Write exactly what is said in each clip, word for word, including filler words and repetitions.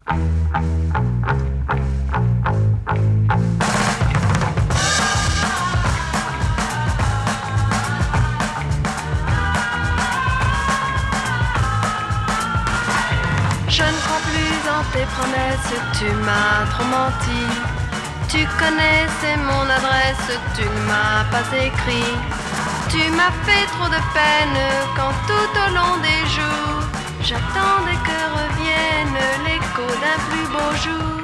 Je ne crois plus en tes promesses, tu m'as trop menti. Tu connaissais mon adresse, tu ne m'as pas écrit. Tu m'as fait trop de peine quand tout au long des jours j'attendais que revienne l'écho d'un plus beau jour.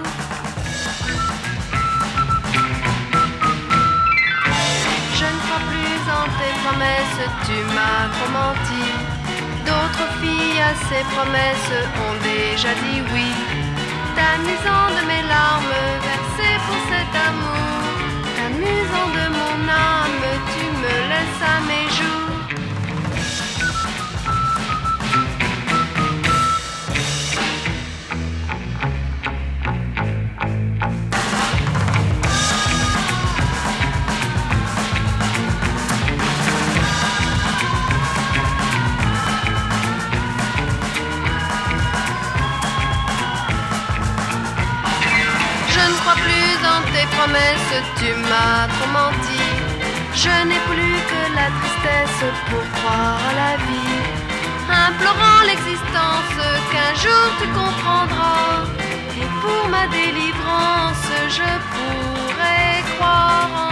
Je ne crois plus en tes promesses, tu m'as trop menti. D'autres filles à ces promesses ont déjà dit oui. T'amusant de mes larmes versées pour cet amour, t'amusant de mon âme, tu me laisses à mes jours. Je ne crois plus en tes promesses, tu m'as trop menti. Je n'ai plus que la tristesse pour croire à la vie, implorant l'existence qu'un jour tu comprendras. Et pour ma délivrance, je pourrais croire en